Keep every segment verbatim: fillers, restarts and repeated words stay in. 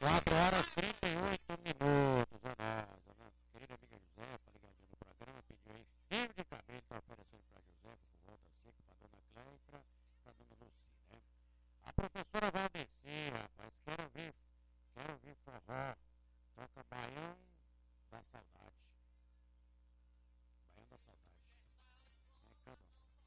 quatro horas e trinta e oito minutos, a nossa, né? Querida amiga Josefa, ligadinha no programa, pediu aí fio de cabelo, tá oferecendo pra Josefa, por volta cinco, pra dona Cléia e pra, pra dona Luci, né? A professora Valdeci, rapaz, quero ouvir, quero ouvir forró, toca Baião da Saudade. Baião da Saudade. É, cadê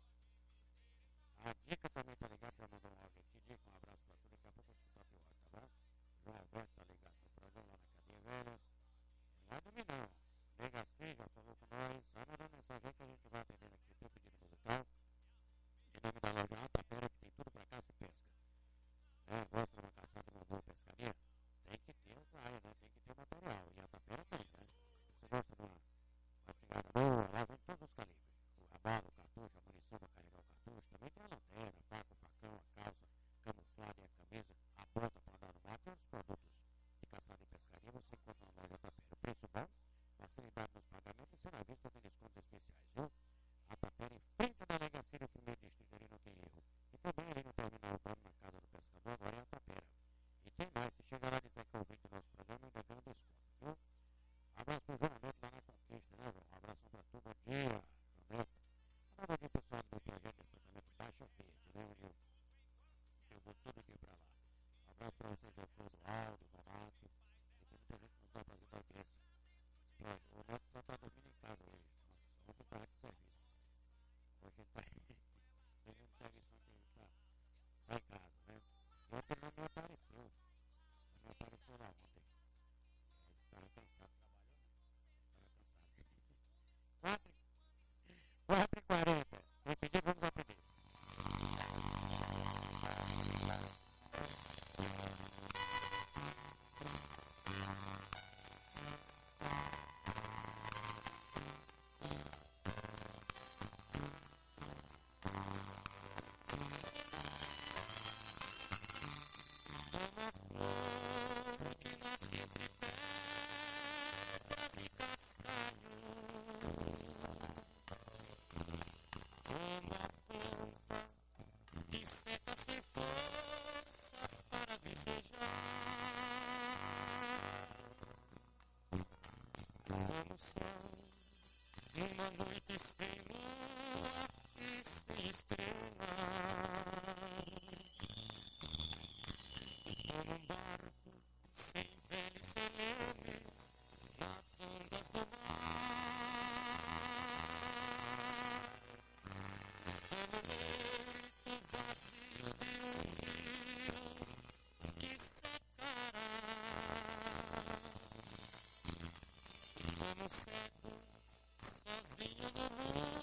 a Dica também tá ligado, já mandou um áudio aqui. Dica, um abraço pra tu. Daqui a pouco eu escuto a pior, tá bom? João Alberto tá ligado no programa lá na Cadeia Velha. Lá do Minão. Negaci já falou com nós. Vai mandando mensagem aí que a gente vai atendendo aqui o teu pedido musical. Em nome da loja Atapera, que tem tudo pra caça e pesca. É, gosta de uma caçada de uma boa pescaria? Tem que ter a praia, né? Tem que ter material. E a Atapera tem, né? Você gosta de uma, uma espingarda boa? Lá vem todos os calibres. A bala, o cartucho, a munição para carregar o cartucho. Também tem a lanterna, a faca, o facão, a calça camuflada e a camisa, a bota para andar no mar. Tem os produtos de caçada e pescaria. Você encontra na loja Tapera. O preço bom, facilidade nos pagamentos e será visto tem descontos especiais, viu? A Tapera em frente à delegacia do primeiro distrito, ali não tem erro. E também ali no terminal urbano, na casa do pescador, agora é a Tapera. E tem mais, se chegar lá e dizer que é ouvinte do nosso programa, ainda ganha um desconto, viu? Abraço pro João Neto lá na Conquista, né, João? Um abração pra tu, bom dia, João Neto. Um bom dia, pessoal do meu projeto de assentamento Baixa Verde, né, onde eu, eu vou todo dia pra lá. Um abraço pra vocês, Alfredo, Aldo, Donato. E tem muita gente que nos vai fazendo audiência. O Neto só tá dormindo em casa hoje. Nossa, ontem tá de serviço. Hoje ele tá pegando serviço ontem, ele tá, tá em casa, né? E ontem ele não me apareceu. Não me apareceu lá ontem. Ele tava cansado, trabalhou, né? Tava cansado. quatro e quarenta. Vou pedir, vamos atender. No céu, numa noite sem lua e sem estrela, ou num barco sem vela e sem leme, nas ondas do mar, ou no leito vazio de um rio que secará, ou no cego sozinho no mundo.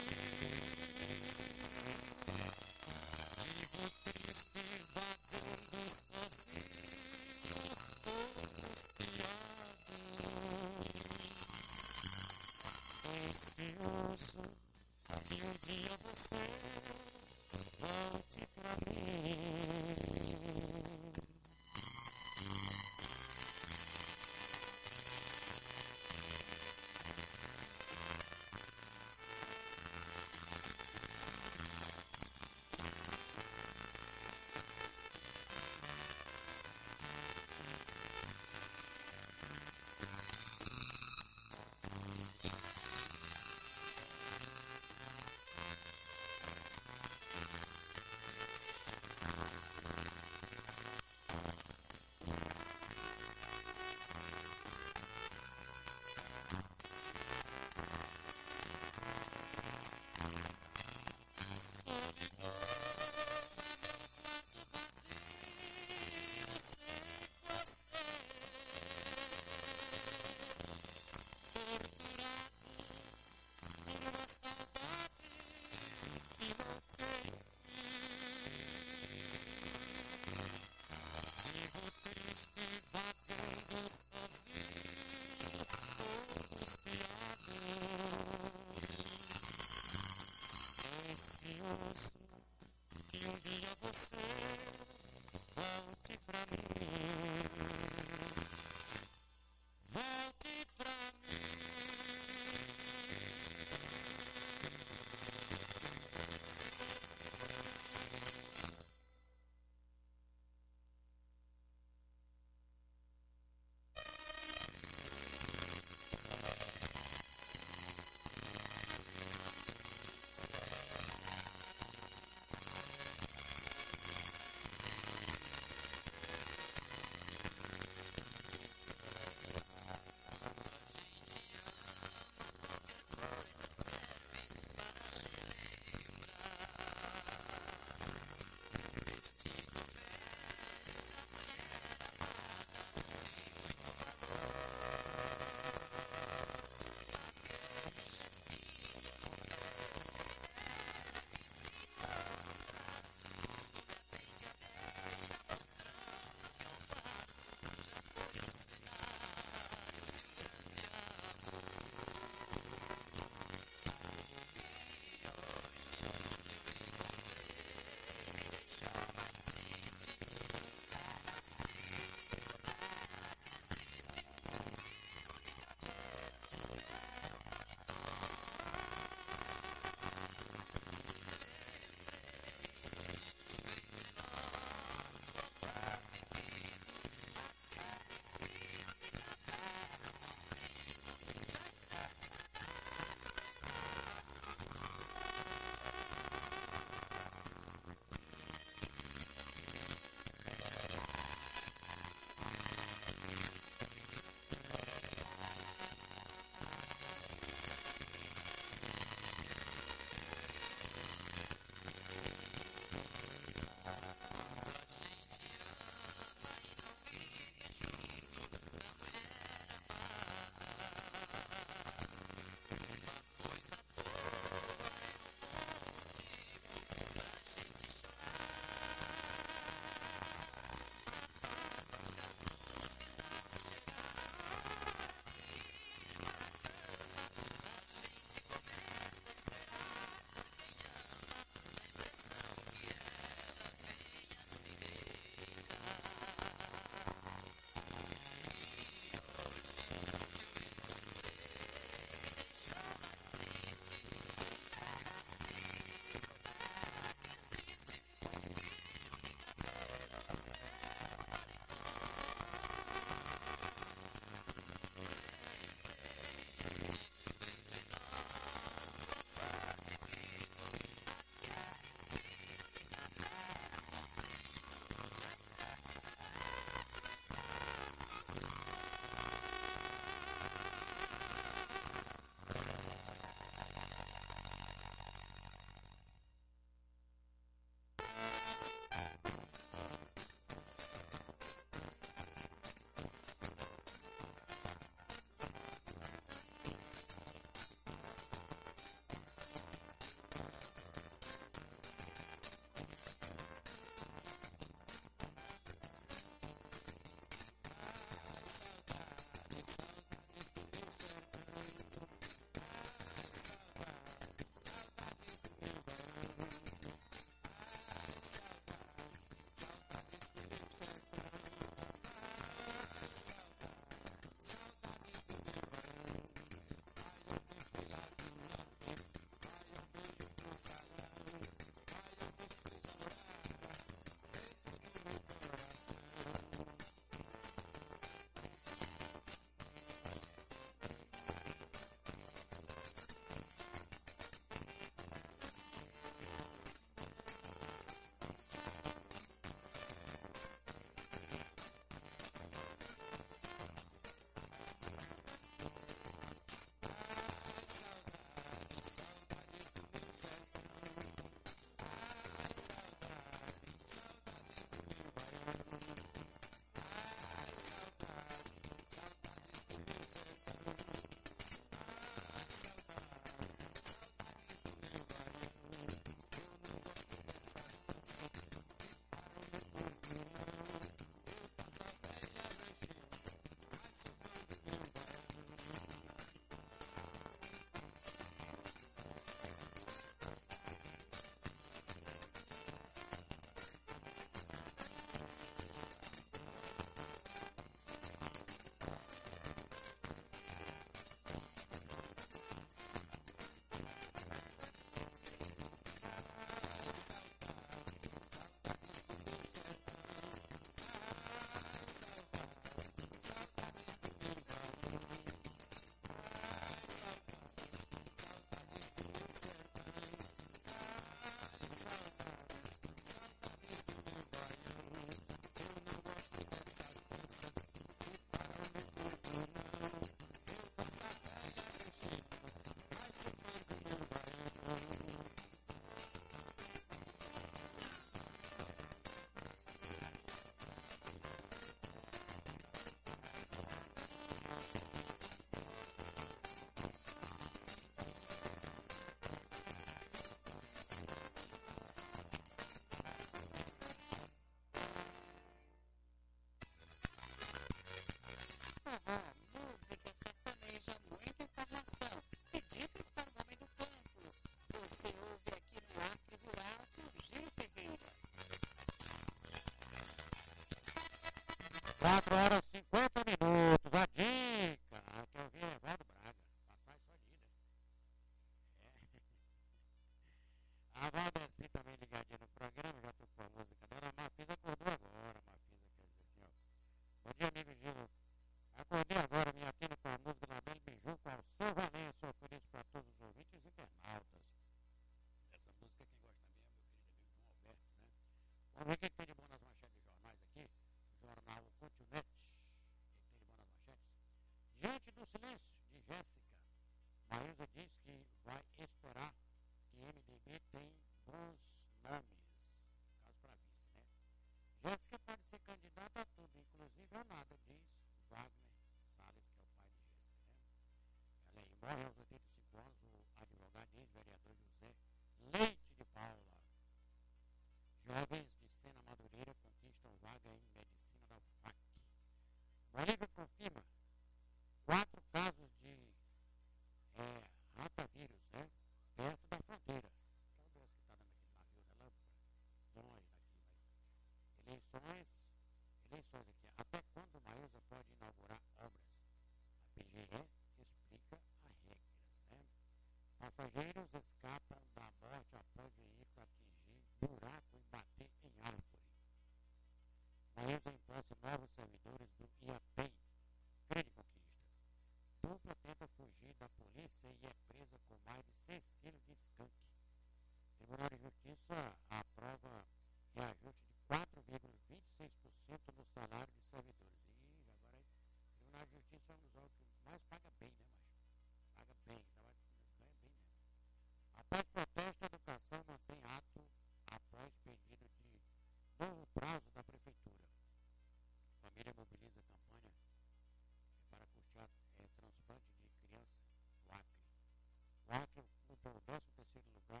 Jovens de Sena Madureira conquistam vaga em medicina da U F A C. Bolívia confirma quatro casos de é, rotavírus, né? Perto da fronteira. Que é o doce que está dando aqui no navio, né? Longe daqui, mas eleições, eleições aqui. Até quando Maísa pode inaugurar obras? A P G E explica as regras, né? Passageiros escapam da morte após veículo atingir buraco e bater em árvore. Maísa imposta novos servidores do IAPEM. Crede conquistas. Dupla tenta fugir da polícia e é presa com mais de seis quilos de skunk. Tribunal de Justiça aprova reajuste de quatro vírgula vinte e seis por cento no salário de servidores. E agora, o Tribunal de Justiça é um dos órgãos que mais paga bem, né, macho? Paga bem, trabalha, ganha bem mesmo. Após protesto, a educação mantém ato após pedido de novo prazo da prefeitura. Família mobiliza campanha para custear é, transplante de criança no Acre. O Acre ocupou o décimo terceiro lugar,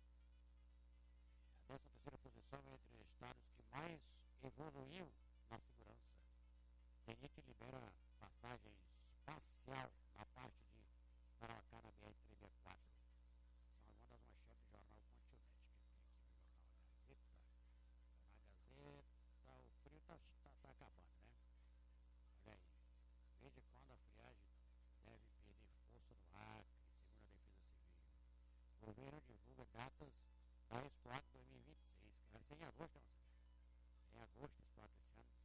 a décima terceira posição entre os estados que mais evoluiu na segurança. D N I T libera passagens parcial na parte de Maracá na B R trezentos e quatro. São uma das manchetes do jornal Continente que tem aqui no jornal Gazeta. Na Gazeta, o frio está tá, tá acabando, né? Olha aí. Desde quando a friagem deve perder força no Acre, segundo a Defesa Civil. O governo divulga datas da Expo Acre dois mil e vinte e seis. Vai ser em agosto, não sabia? Em agosto, Expo Acre esse ano.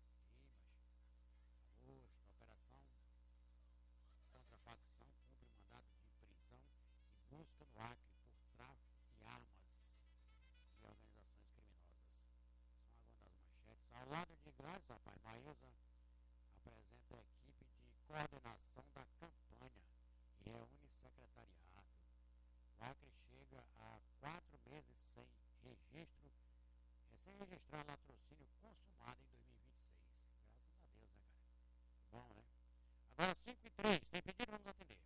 Ih, mas agosto, operação contra a facção cumpre mandado de prisão e busca no Acre por tráfico de armas e organizações criminosas. São algumas das manchetes. Ao lado de Graças, rapaz, Maísa apresenta a equipe de coordenação da campanha e reúne secretariado. O Acre chega a quatro meses sem registro, é, sem registrar latrocínio consumado em dois mil e vinte e seis. Graças a Deus, né, cara? Bom, né? Agora cinco e três, tem pedido, vamos atender.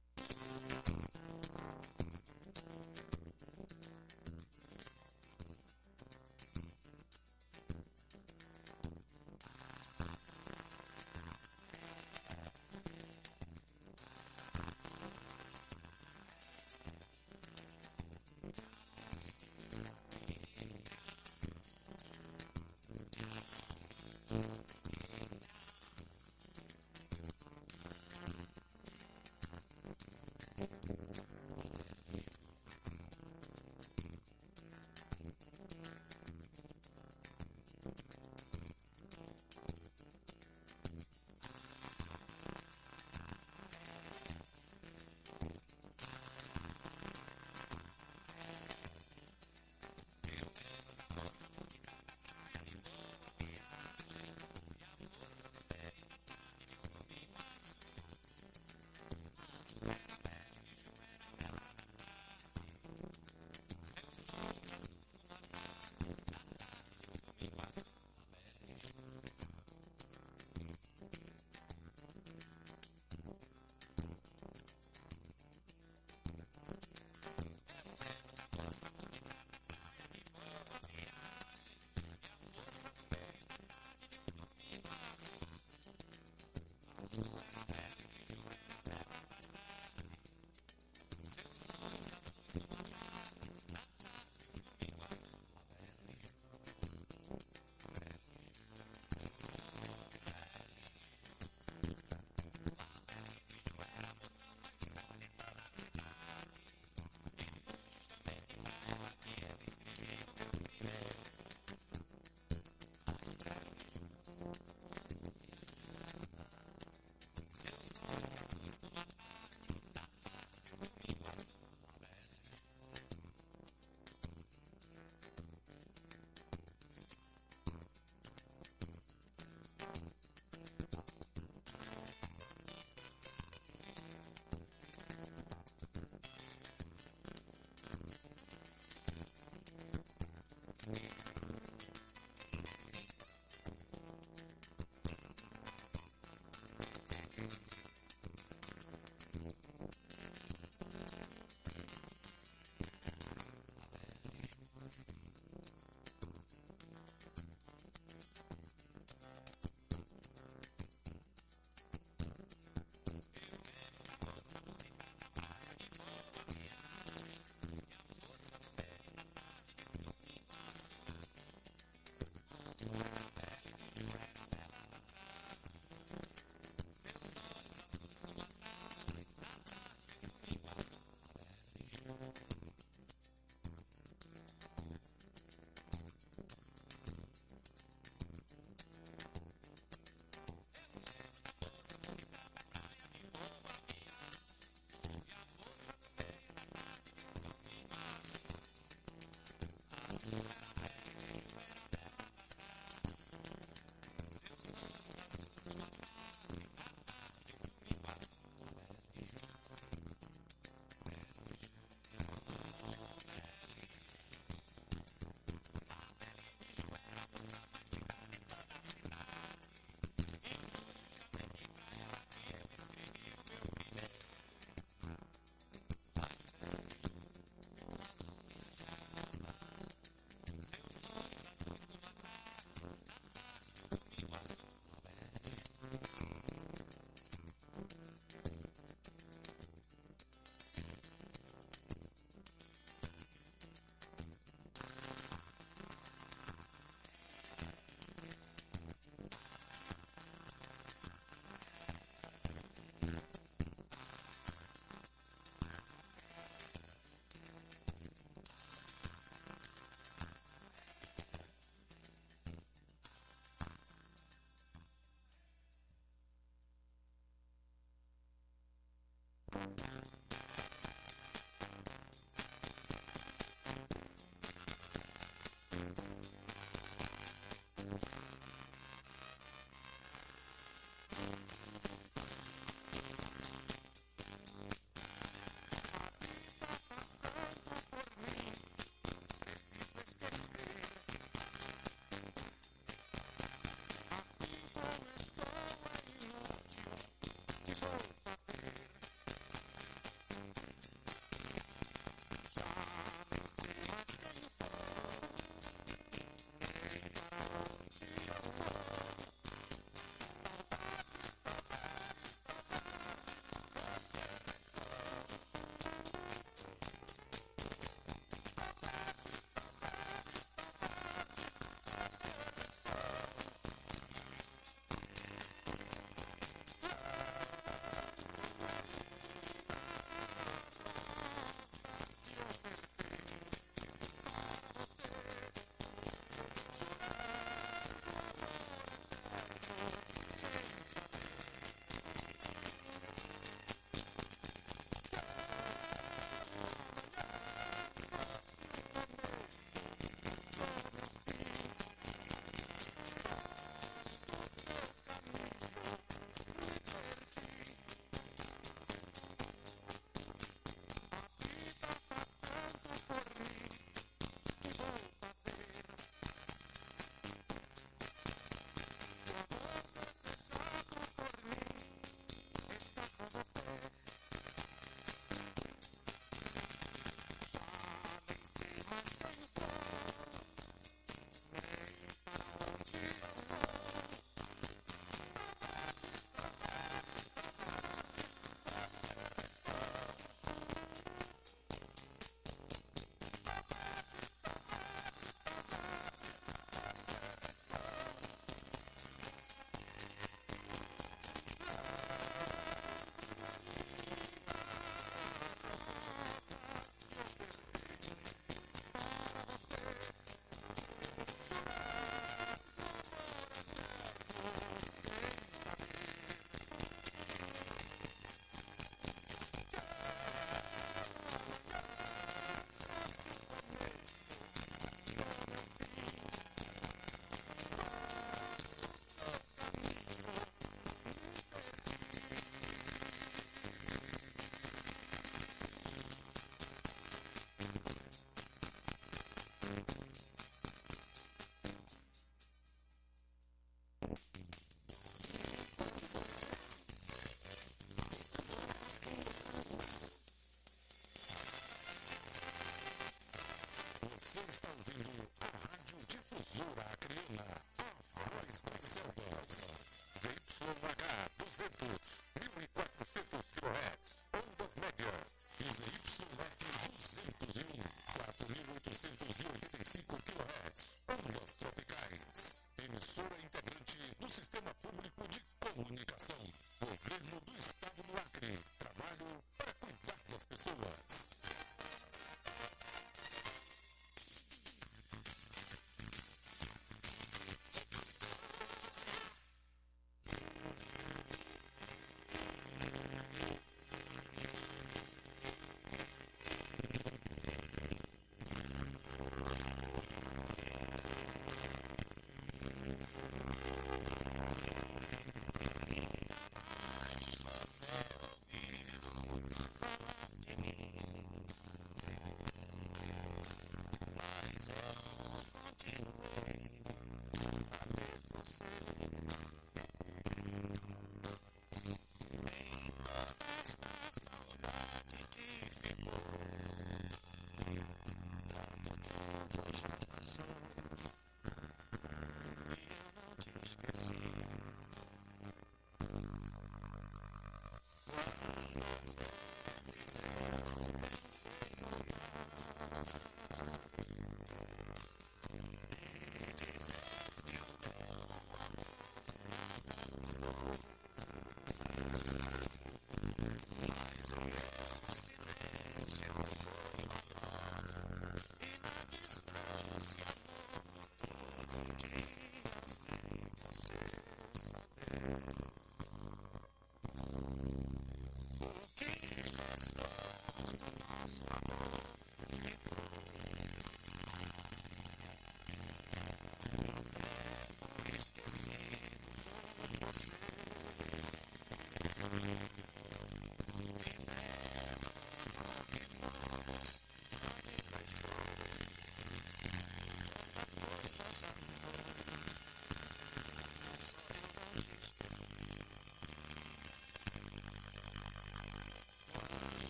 está ouvindo a Rádio Difusora Acreana, a voz das selvas. Z Y H duzentos, mil e quatrocentos kHz, ondas médias. E Z Y F duzentos e um, quatro mil oitocentos e oitenta e cinco kHz, ondas tropicais. Emissora integrante do Sistema Público de Comunicação. Governo do Estado do Acre. Trabalho para cuidar das pessoas.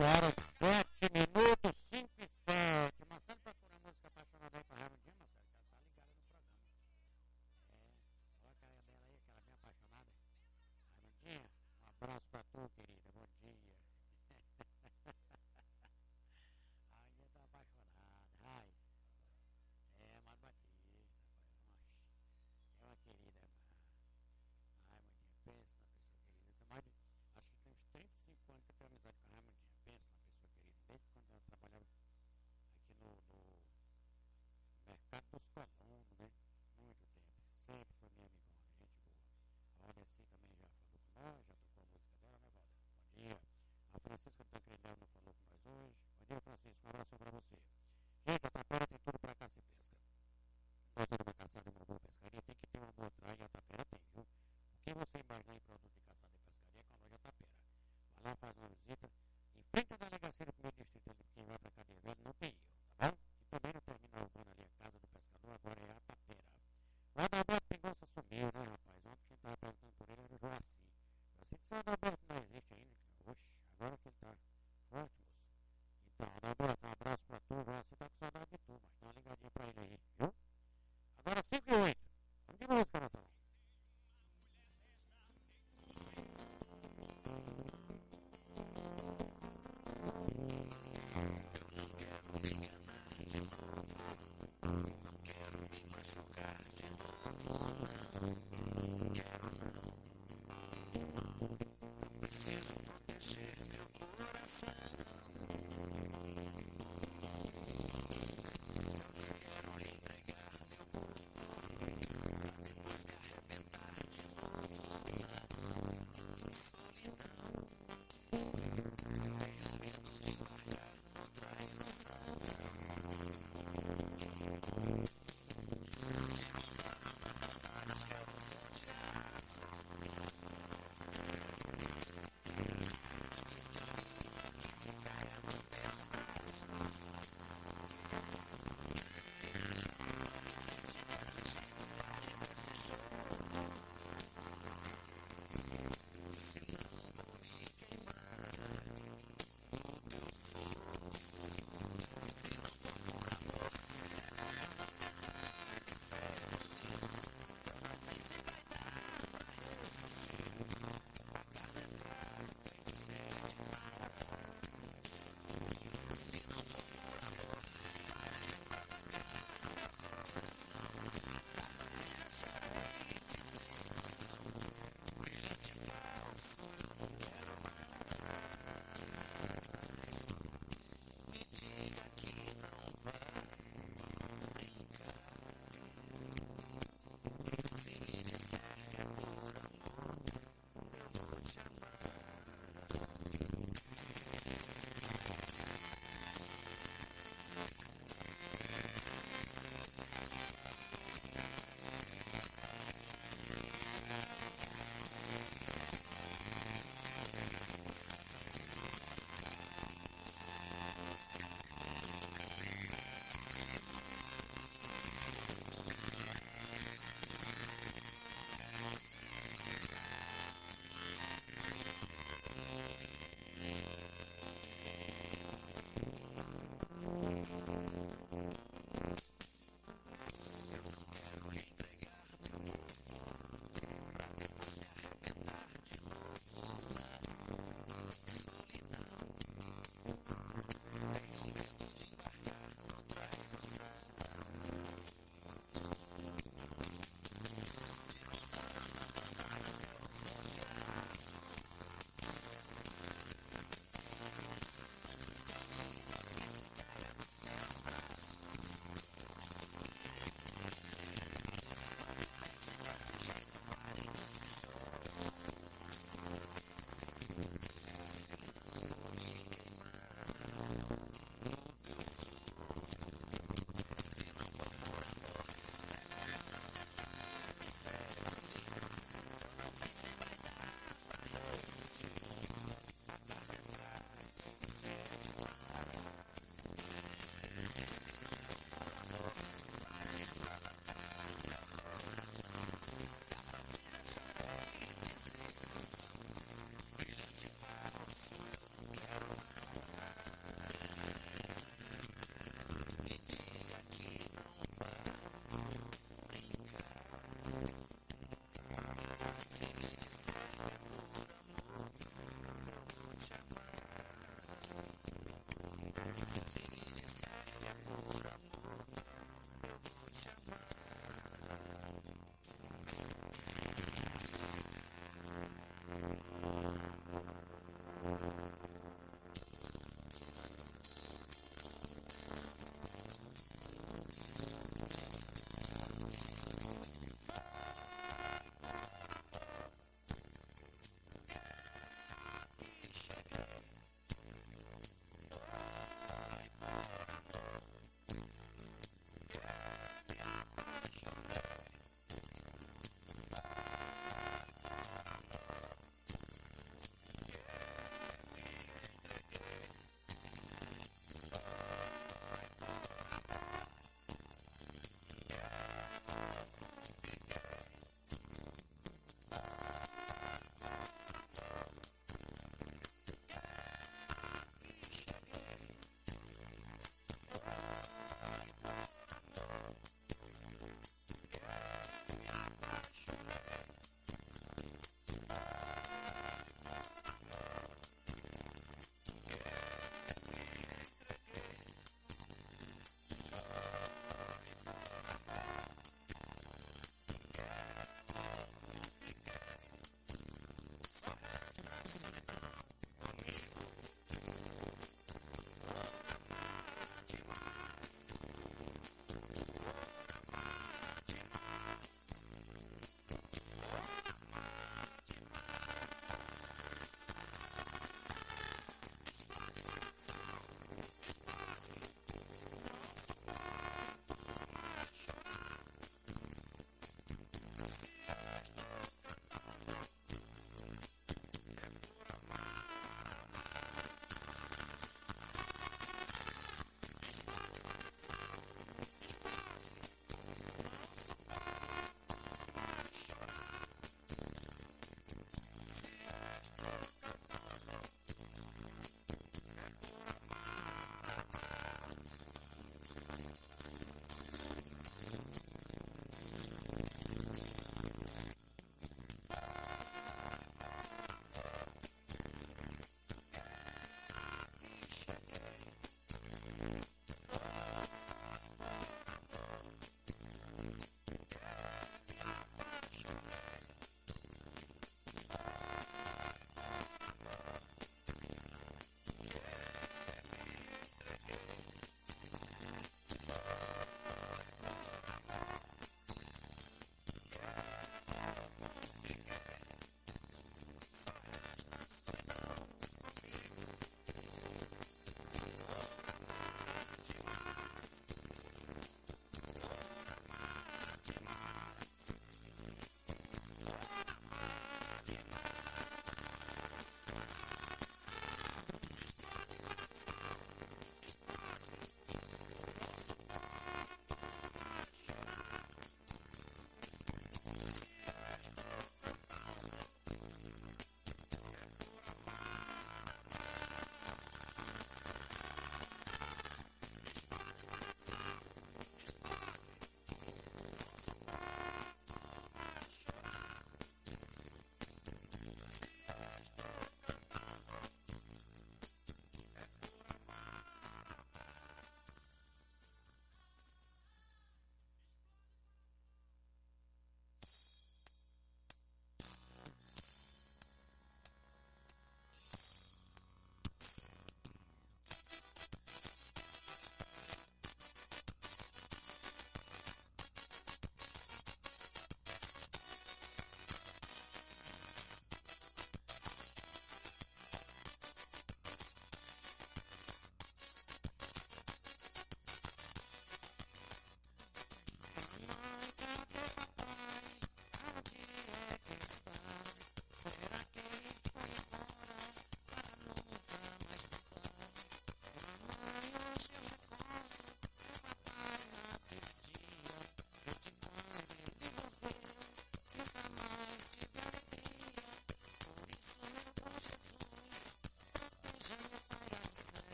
horas, sete minutos, cinco e sete. Marcelo procura a música apaixonada aí pra Raimundinha, Marcelo, já tá ligada no programa. É, coloca aí a dela aí, aquela bem apaixonada. Raimundinha, um abraço pra tu, querida, bom dia. A Raimundinha tá apaixonada, ai. É, Amado Batista, é uma querida, Raimundinha, pensa na pessoa querida. Tem mais de, acho que tem uns trinta e cinco anos que eu tenho amizade com a Raimundinha. Pensa na pessoa querida, desde quando ela trabalhava aqui no, no Mercado dos Colonos, né? Muito tempo. Sempre foi minha amigona, gente boa. A Valdeci também já falou com nós, já tocou a música dela, né, Valda? Bom dia. A Francisca do Tancredel não falou com nós hoje. Bom dia, Francisco. Um abraço pra você. Gente, a Tapera tem tudo pra caça e pesca. Gosta de uma caçada e uma boa pescaria? Tem que ter uma boa traia e a Tapera tem, viu? O que você imaginar em produto de caçada e pescaria é com a loja Tapera. Vai lá, faz uma visita em frente à delegacia do primeiro distrito ali, quem vai pra Cadeia Velha não tem erro, tá bom? E também no terminal urbano ali, a casa do pescador, agora é a Tapera. O Adalberto Pingoça sumiu, né, rapaz? Ontem quem tava perguntando por ele era o Joaci. Joaci disse que o Adalberto não existe ainda. Oxe, agora que ele tá forte, moço. Então, Adalberto, um abraço pra tu. O Joaci tá com saudade de tu, mas dá uma ligadinha pra ele aí, viu? Agora cinco e oito. Vamos de música, Nação. Não quero me machucar de novo.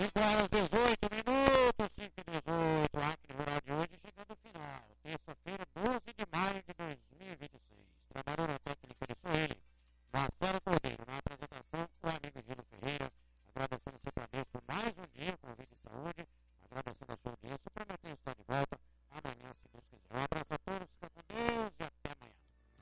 cinco horas e dezoito minutos, cinco e dezoito, Acre Rural de hoje chegando ao final. Terça-feira, doze de maio de dois mil e vinte e seis. Trabalhou na técnica de Sueli, Marcelo Cordeiro. Na apresentação, o amigo Gino Ferreira. Agradecendo sempre a Deus por mais um dia com vida e saúde. Agradecendo a sua audiência. Prometendo estar de volta amanhã, se Deus quiser. Um abraço a todos, fica com Deus e até amanhã.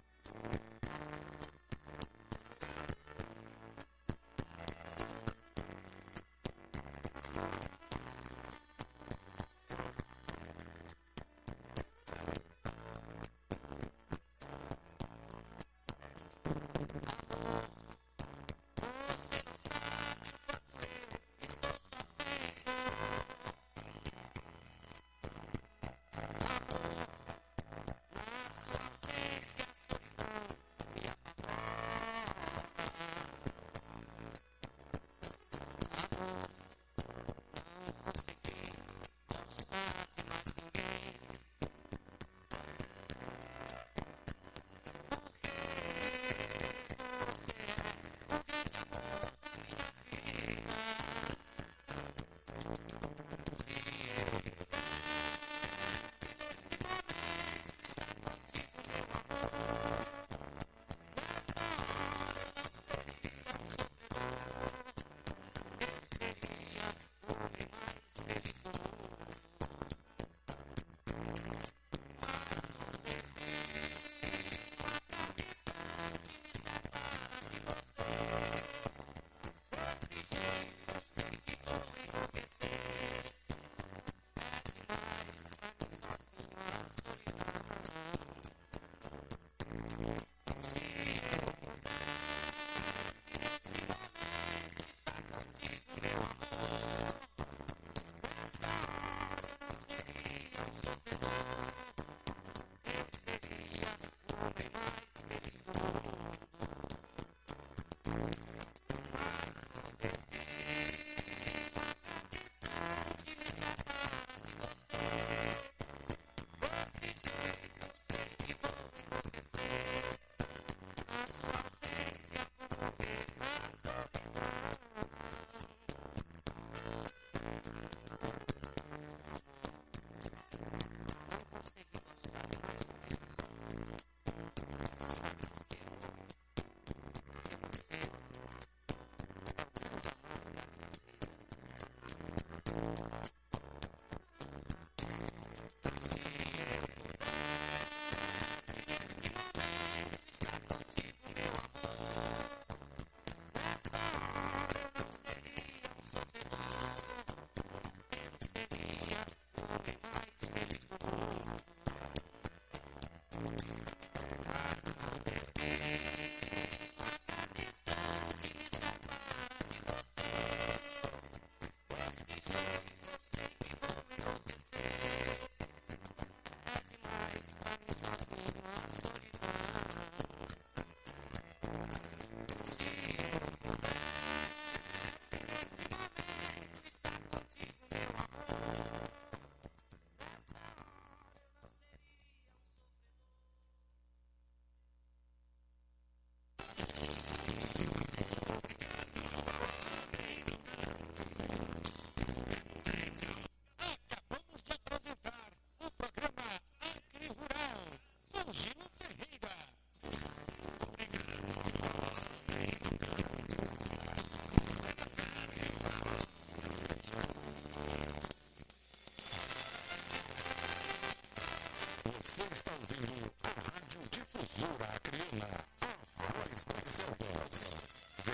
Você está ouvindo a Rádio Difusora Acreana, a voz das selvas. V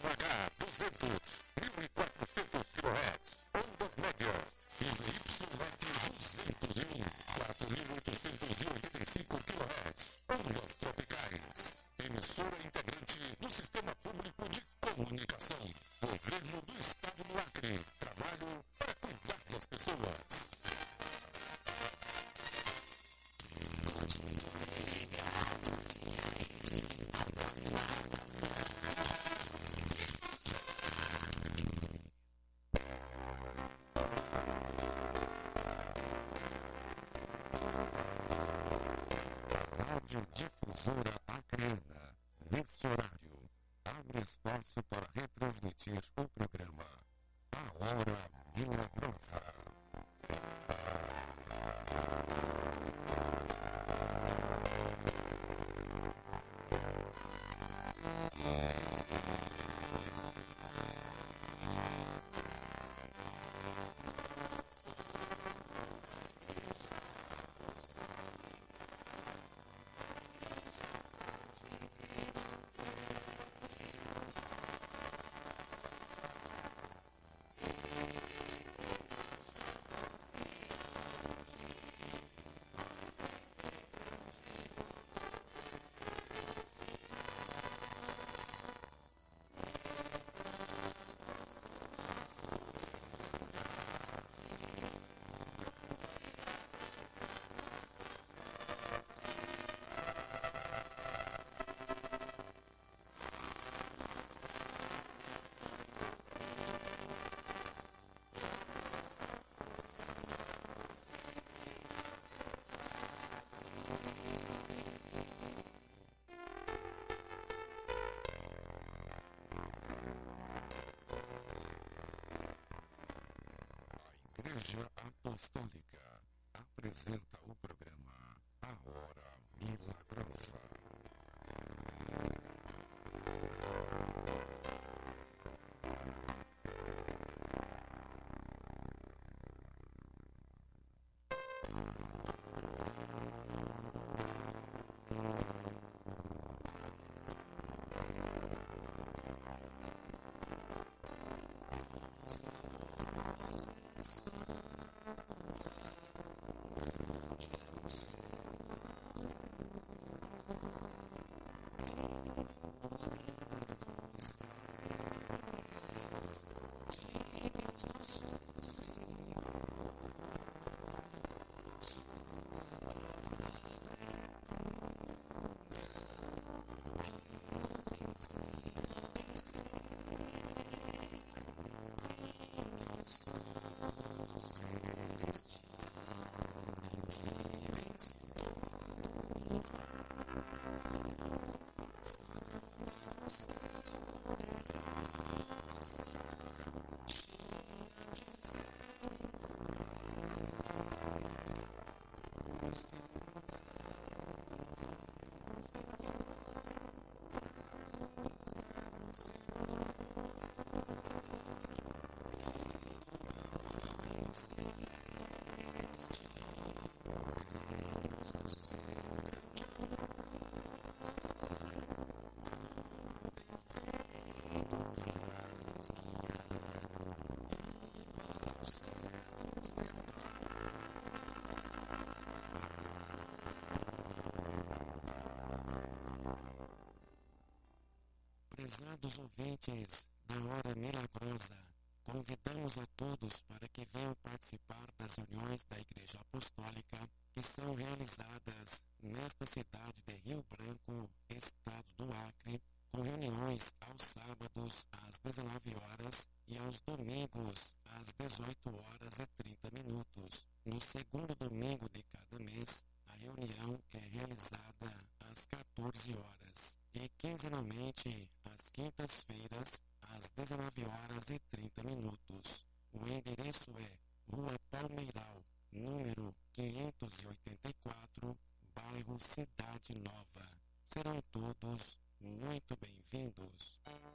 Y H duzentos, mil e quatrocentos kHz, ondas médias. E Z Y F duzentos e um, quatro mil oitocentos e oitenta e cinco kHz, ondas tropicais. Emissora integrante do Sistema Público de Comunicação. Governo do Estado do Acre. Trabalho para cuidar das pessoas. Rádio Difusora Acreana. Neste horário, abre espaço para retransmitir o programa A Hora Milagrosa. Igreja Apostólica apresenta o programa A Hora Milagrosa. Prezados ouvintes da Hora Milagrosa, convidamos a todos para que venham participar das reuniões da Igreja Apostólica que são realizadas nesta cidade de Rio Branco, estado do Acre, com reuniões aos sábados às dezenove horas e aos domingos às dezoito horas e trinta minutos. No segundo domingo de cada mês, a reunião é realizada às quatorze horas e quinzenalmente às quintas-feiras às dezenove horas e trinta minutos. O endereço é Rua Palmeiral, número quinhentos e oitenta e quatro, bairro Cidade Nova. Serão todos muito bem-vindos.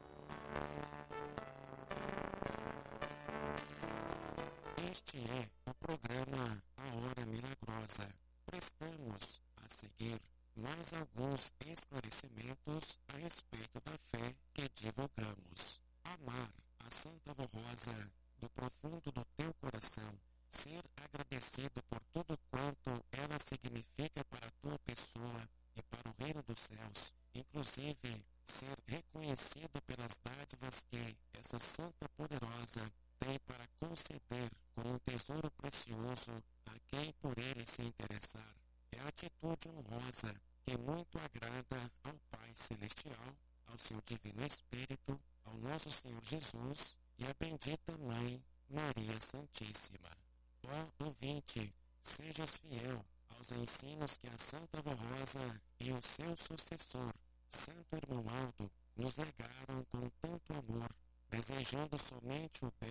Este é o programa A Hora Milagrosa. Prestamos a seguir mais alguns esclarecimentos a respeito da fé que divulgamos. Amar a Santa Avó Rosa do profundo do teu coração, ser agradecido por tudo quanto ela significa para a tua pessoa e para o reino dos céus, inclusive ser reconhecido pelas dádivas que essa Santa Poderosa tem para conceder como um tesouro precioso a quem por ele se interessar. É a atitude honrosa que muito agrada ao Pai Celestial, ao seu Divino Espírito, ao nosso Senhor Jesus e à bendita Mãe Maria Santíssima. Ó ouvinte, sejas fiel aos ensinos que a Santa Avó Rosa e o seu sucessor, Santo Irmão Aldo, nos legaram com tanto amor, desejando somente o bem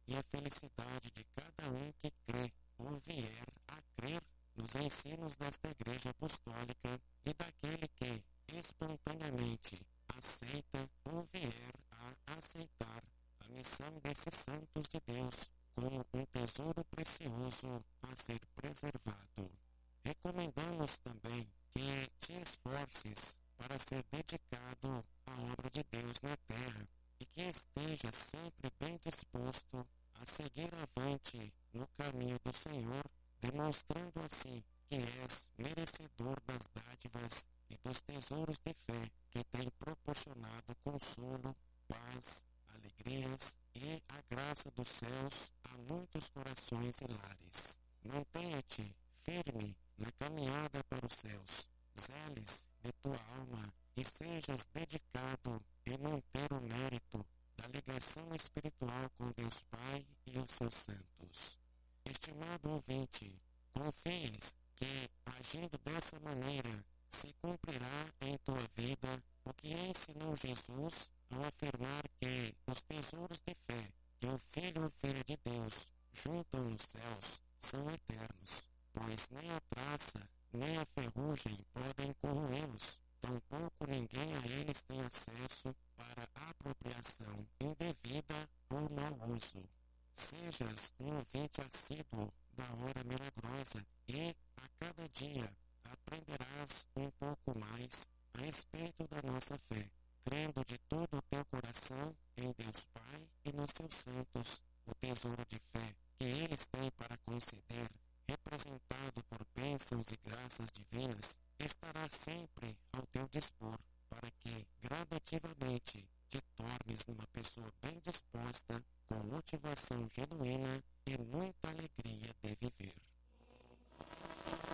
e a felicidade de cada um que crê ou vier a crer nos ensinos desta Igreja Apostólica e daquele que, espontaneamente, aceita ou vier a aceitar a missão desses santos de Deus como um tesouro precioso a ser preservado. Recomendamos também que te esforces para ser dedicado à obra de Deus na terra e que esteja sempre bem disposto a seguir avante no caminho do Senhor, demonstrando assim que és merecedor das dádivas e dos tesouros de fé que tem proporcionado consolo, paz, alegrias e a graça dos céus a muitos corações e lares. Mantenha-te firme na caminhada para os céus, zeles de tua alma e sejas dedicado em manter o mérito da ligação espiritual com Deus Pai e os seus santos. Estimado ouvinte, confies que, agindo dessa maneira, se cumprirá em tua vida o que ensinou Jesus ao afirmar que os tesouros de fé que o Filho ou Filha de Deus juntam nos céus são eternos, pois nem a traça nem a ferrugem podem corroê-los, tampouco ninguém a eles tem acesso para apropriação indevida ou mau uso. Sejas um ouvinte assíduo da Hora Milagrosa e, a cada dia, aprenderás um pouco mais a respeito da nossa fé, crendo de todo o teu coração em Deus Pai e nos seus santos, o tesouro de fé que eles têm para conceder, representado por bênçãos e graças divinas, estará sempre ao teu dispor, para que, gradativamente, te tornes numa pessoa bem disposta, com motivação genuína e muita alegria de viver.